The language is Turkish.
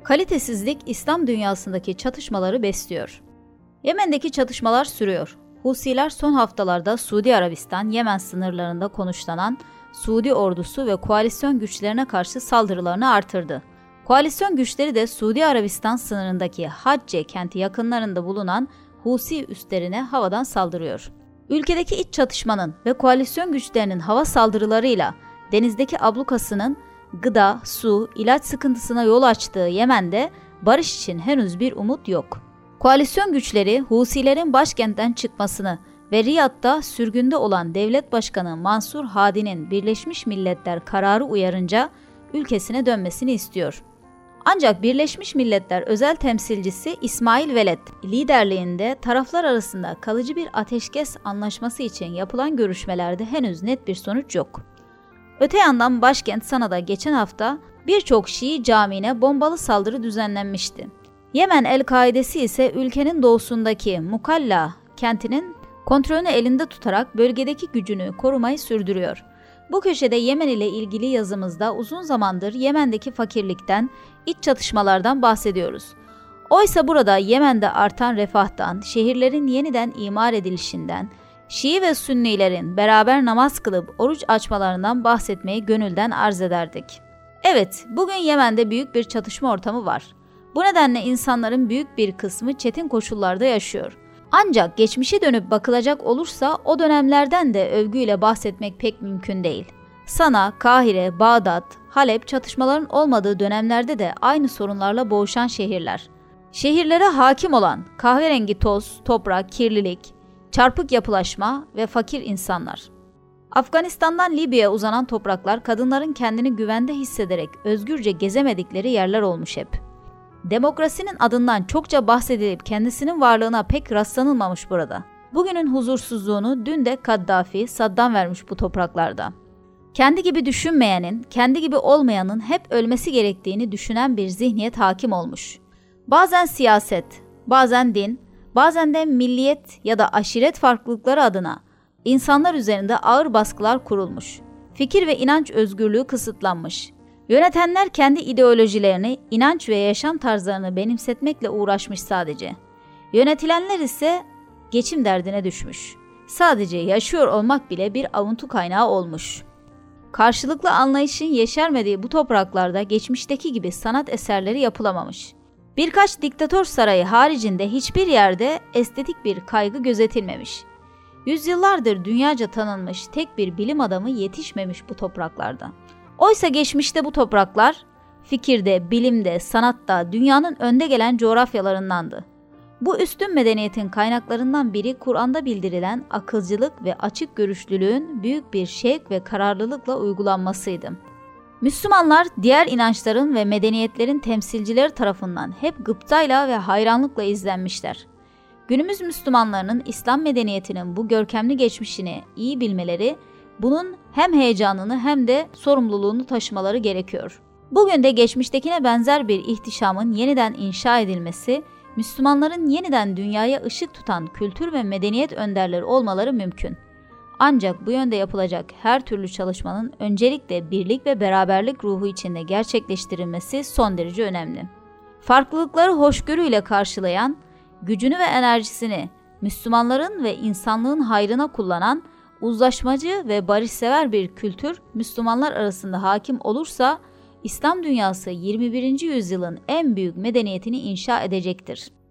Kalitesizlik İslam dünyasındaki çatışmaları besliyor. Yemen'deki çatışmalar sürüyor. Husiler son haftalarda Suudi Arabistan, Yemen sınırlarında konuşlanan Suudi ordusu ve koalisyon güçlerine karşı saldırılarını artırdı. Koalisyon güçleri de Suudi Arabistan sınırındaki Hacce kenti yakınlarında bulunan Husi üslerine havadan saldırıyor. Ülkedeki iç çatışmanın ve koalisyon güçlerinin hava saldırılarıyla denizdeki ablukasının gıda, su, ilaç sıkıntısına yol açtığı Yemen'de barış için henüz bir umut yok. Koalisyon güçleri Husilerin başkentten çıkmasını ve Riyad'da sürgünde olan devlet başkanı Mansur Hadi'nin Birleşmiş Milletler kararı uyarınca ülkesine dönmesini istiyor. Ancak Birleşmiş Milletler özel temsilcisi İsmail Veled liderliğinde taraflar arasında kalıcı bir ateşkes anlaşması için yapılan görüşmelerde henüz net bir sonuç yok. Öte yandan başkent Sana'da geçen hafta birçok Şii camiine bombalı saldırı düzenlenmişti. Yemen El-Kaidesi ise ülkenin doğusundaki Mukalla kentinin kontrolünü elinde tutarak bölgedeki gücünü korumayı sürdürüyor. Bu köşede Yemen ile ilgili yazımızda uzun zamandır Yemen'deki fakirlikten, iç çatışmalardan bahsediyoruz. Oysa burada Yemen'de artan refahtan, şehirlerin yeniden imar edilişinden, Şii ve Sünnilerin beraber namaz kılıp oruç açmalarından bahsetmeyi gönülden arz ederdik. Evet, bugün Yemen'de büyük bir çatışma ortamı var. Bu nedenle insanların büyük bir kısmı çetin koşullarda yaşıyor. Ancak geçmişe dönüp bakılacak olursa o dönemlerden de övgüyle bahsetmek pek mümkün değil. Sana, Kahire, Bağdat, Halep çatışmaların olmadığı dönemlerde de aynı sorunlarla boğuşan şehirler. Şehirlere hakim olan kahverengi toz, toprak, kirlilik, çarpık yapılaşma ve fakir insanlar. Afganistan'dan Libya'ya uzanan topraklar kadınların kendini güvende hissederek özgürce gezemedikleri yerler olmuş hep. Demokrasinin adından çokça bahsedilip kendisinin varlığına pek rastlanılmamış burada. Bugünün huzursuzluğunu dün de Kaddafi, Saddam vermiş bu topraklarda. Kendi gibi düşünmeyenin, kendi gibi olmayanın hep ölmesi gerektiğini düşünen bir zihniyet hakim olmuş. Bazen siyaset, bazen din, bazen de milliyet ya da aşiret farklılıkları adına insanlar üzerinde ağır baskılar kurulmuş. Fikir ve inanç özgürlüğü kısıtlanmış. Yönetenler kendi ideolojilerini, inanç ve yaşam tarzlarını benimsetmekle uğraşmış sadece. Yönetilenler ise geçim derdine düşmüş. Sadece yaşıyor olmak bile bir avuntu kaynağı olmuş. Karşılıklı anlayışın yeşermediği bu topraklarda geçmişteki gibi sanat eserleri yapılamamış. Birkaç diktatör sarayı haricinde hiçbir yerde estetik bir kaygı gözetilmemiş. Yüzyıllardır dünyaca tanınmış tek bir bilim adamı yetişmemiş bu topraklarda. Oysa geçmişte bu topraklar fikirde, bilimde, sanatta dünyanın önde gelen coğrafyalarındandı. Bu üstün medeniyetin kaynaklarından biri Kur'an'da bildirilen akılcılık ve açık görüşlülüğün büyük bir şevk ve kararlılıkla uygulanmasıydı. Müslümanlar diğer inançların ve medeniyetlerin temsilcileri tarafından hep gıptayla ve hayranlıkla izlenmişler. Günümüz Müslümanlarının İslam medeniyetinin bu görkemli geçmişini iyi bilmeleri, bunun hem heyecanını hem de sorumluluğunu taşımaları gerekiyor. Bugün de geçmiştekine benzer bir ihtişamın yeniden inşa edilmesi, Müslümanların yeniden dünyaya ışık tutan kültür ve medeniyet önderleri olmaları mümkün. Ancak bu yönde yapılacak her türlü çalışmanın öncelikle birlik ve beraberlik ruhu içinde gerçekleştirilmesi son derece önemli. Farklılıkları hoşgörüyle karşılayan, gücünü ve enerjisini Müslümanların ve insanlığın hayrına kullanan, uzlaşmacı ve barışsever bir kültür Müslümanlar arasında hakim olursa, İslam dünyası 21. yüzyılın en büyük medeniyetini inşa edecektir.